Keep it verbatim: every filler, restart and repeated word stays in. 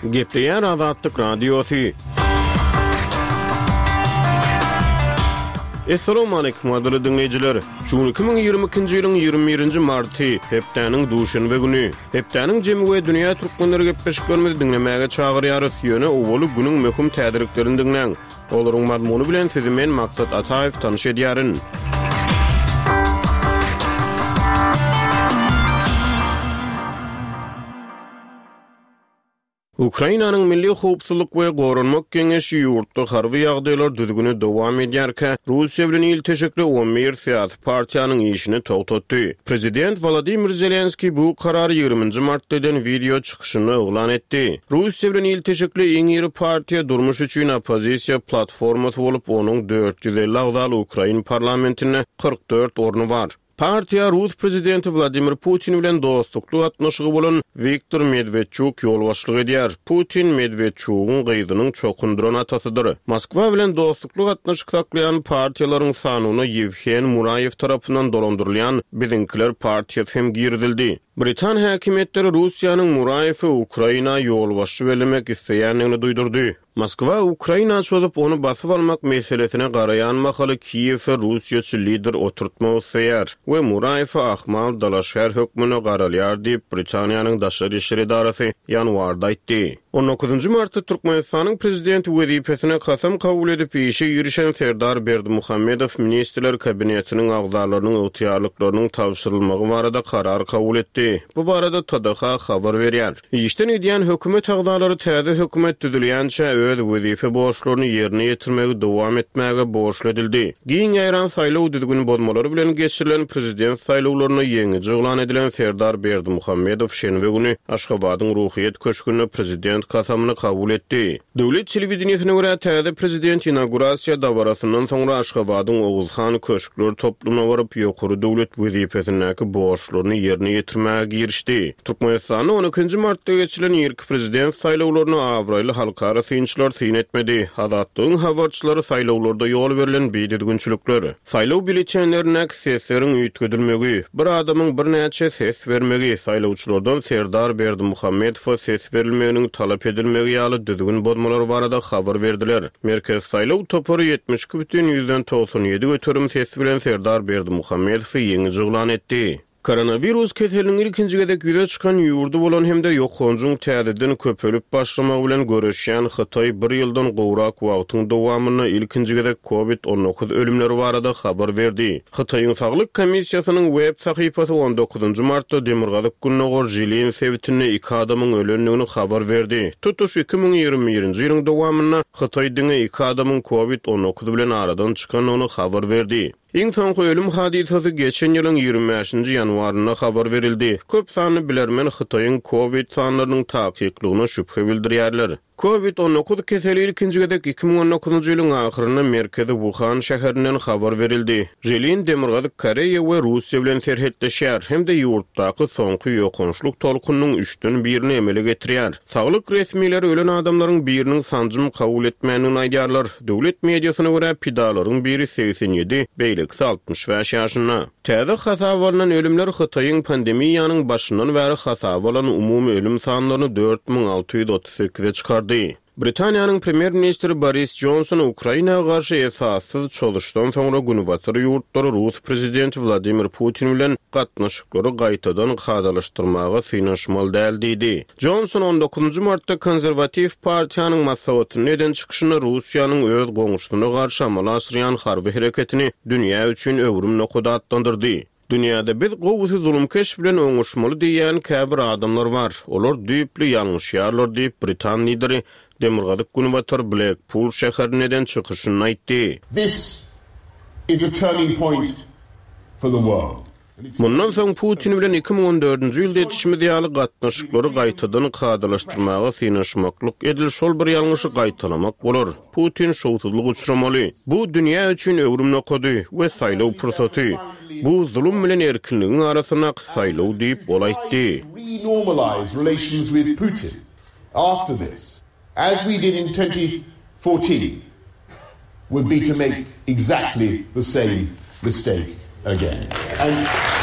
Gepleyen Azatlyk Radiosu. Assalamu alaykum adyly dinleyijiler. Şu iki bin ýygrimi ikinji ýylyň ýygrimi birinji marty, hepdeniň duşanby güni. Hepdeniň jemy we dünýä türkmenleri gepleşiklerimizi dinlemäge çagyrýarys. Ýöne owuly günüň möhüm tädiriklerini dinleň. Olaryň mazmuny bilen sizi men Maksat Ataev tanyş edýärin. Ukrainanyň Milli Howpsuzlyk we Gorunmak Geňeşi ýurtda harby ýagdaýlar düzgüni dowam edýärkä, Russiýa bilen ilteşikli on bir syýasy partiýanyň işini togtatdy. Prezident Volodymyr Zelenski bu karary ýygrüminji martda eden video çykyşyny oglan etdi. Russiýa bilen ilteşikli iň ýyry partiýa durmuş üçin opozisiýa platformasy bolup, onuň dört ýüz elli agdaly Ukraina parlamentine kırk dört orny bar. Partiýa Rus prezidenti Vladimir Putin bilen dostlukly gatnaşygy bolan Viktor Medvedchuk ýol başlyk edýär. Putin Medvedchukyň gyzynyň çokunduran atasydyr. Moskwa bilen dostlukly gatnaşyk saklayan partiýalaryň sanyny Yevhen Murayev tarapyndan dolandyrylýan Bizinkiler partiýasy hem girdildi. Britan häkimetleri Russiýanyň Murayewy Ukraina ýol başy bermek isleýänligini duýdurdy. Moskwa Ukraina çözdüp onu basyp almak meselesine garayan makaly Kiýew Russiýaçy lider oturtmak isleýär we Murayewy Ahmal Dalaşär hökmüne garalýar diýip Britaniýanyň daşary işleri idarasy ýanwarda aýtdy. on dokuzunji martda Türkmenistanyň prezidenti wezipesine kasam kabul edip işe girişen Serdar Berdimuhammedow ministrler kabinetiniň agzalarynyň öwtýarlyklarynyň tawşyrylmagy barada karar kabul etdi. Bu barada T D H habar berýär. Işden edýän hökümet agzalary täze hökümet düzülýänçe öz wezife borçlaryny ýerine ýetirmegi dowam etmäge borçlu edildi. Giň ýaran saýlaw düzgün bolmalary bilen geçirilen prezident saýlawlaryna ýeňiji oglan edilen Serdar Berdimuhammedow şenbe güni Aşgabatyň ruhyet köşkünde prezident kasamyny kabul etdi. Döwlet telewizionyna görä täze prezident inaugurasiýa dawrasyndan soňra Aşgabatyň Oguzhan köşkleri toplumuna baryp ýokary döwlet wezipesindäki borçlaryny ýerine ýetirmäge girişdi. Türkmenistanyň on ikinji martda geçirilen ýerki prezident saýlawlaryny awraýly halkara synçylar syn etmedi. Azatlygyň habarçylary saýlawlarda ýol berilen beýdilgünçilikler, saýlaw bileçenlerine seslerin üýtgedilmegi, bir adamyň bir näçe ses bermegi, saýlawçylardan Serdar Berdimuhammedow ses berilmeginiň talap edilmegi ýaly düzgün bolmalar barada habar berdiler. Merkez saýlaw topary ýetmiş iki бүтүн ýüzden togsan ýedi götürüm ses bilen Serdar Berdimuhammedow ýeňiji oglan etdi. Koronavirus keseliniň ikinji gezek ýüze çykan ýurdu bolan hemde ýokgonjuň täzeden köpelip başlamak bilen görüşýän Hytaý bir ýyldan gowrak wagtyň dowamyna ilkinji gezek covid on dokuz ölümleri barada habar berdi. Hytaýyň saglyk komissiýasynyň web sahypasy on dokuzunji martda Demirgazyk gününe gorjylyň sebitini iki adamyň ölenligini habar berdi. Tutuş iki bin ýygrimi birinji ýylyň dowamyna Hytaý diňe iki adamyň covid on dokuz bilen aradan çykanyny habar berdi. Iň soňky ölüm hadisasy geçen ýylyň ýygrimi beşinji ýanwaryna habar berildi. Köp sanly bilermen Hytaýyň covid sanlarynyň taýyklygına şüphe bildirýärler. covid on dokuz keseli ikinji gezek iki bin on dokuzunji ýylyň ahyryna merkezi Wuhan şäherinden habar berildi. Jelin Demirgazyk Koreýa we Russiýa bilen serhetleşýär hemde ýurtdaky soňky ýokunçluk tolkunyň üçden birini emele getirýär. Saglyk resmileri ölen adamlaryň biriniň sanjym kabul etmänini aýdýarlar. Döwlet mediasyna görä pidalaryň biri seksen ýedi, beýleki altmış beş ýaşynda. Täze hasap bolan ölümler Hytaýyň pandemiýanyň başyndan bäri hasap bolan umumy ölüm sanlaryny dört bin alty ýüz otuz sekize çykar. Britaniýanyň premier ministri Boris Johnson Ukrainaga garşy esassız çoluşdan soňra günübatyr ýurtlary Rus prezidenti Vladimir Putin bilen gatnaşyklary gaýtadan hadalaşdyrmaga synaşmaly däl diýdi. Johnson on dokuzunji martda konserwativ partiýanyň maslahatyny eden çykyşyny Russiýanyň öz goňuşlugyna garşy amal aşyrýan harby hereketini dünýä üçin öwrüm nokuda atlandyrdy. Dünyada biz gowusy zulümkeş bilen oňuşmaly diýen käbir adamlar bar. Olar düýpli ýalňyşýarlar diýip Britan lideri Demirgazyk günübatyr Blackpool şäherininden çykyşyny aýtdy. This is a turning point for the world. Mundan soň Putin bilen iki bin on dördünji ýylda etişimi diýaly gatnaşyklary gaýtadan hadalaşdyrmaga synaşmaklyk edil şol bir ýalňyşy gaýtalamak bolar. Putin şowsuzlyk uçuramaly. Bu dünýä üçin öwrüm nokady we saýlaw pursaty. Bu zulüm bilen erkinligiň arasyna saýlaw diýip bolaýdy. Renormalize relations with Putin after this, as we did in twenty fourteen, would be to make exactly the same mistake again. And